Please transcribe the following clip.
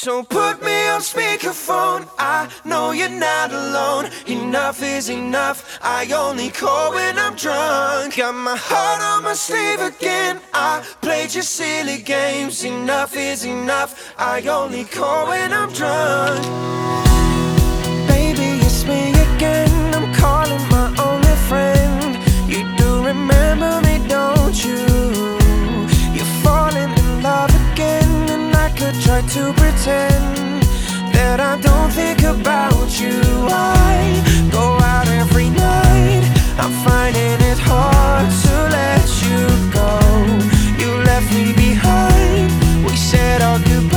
So put me on speakerphone, I know you're not alone. Enough is enough, I only call when I'm drunk. Got my heart on my sleeve again, I played your silly games. Enough is enough, I only call when I'm drunk. Baby, it's me again, I'm calling my only friend. You do remember me, don't you? You're falling in love again, and I could try to pretend that I don't think about you. I go out every night, I'm finding it hard to let you go. You left me behind, we said our goodbyes.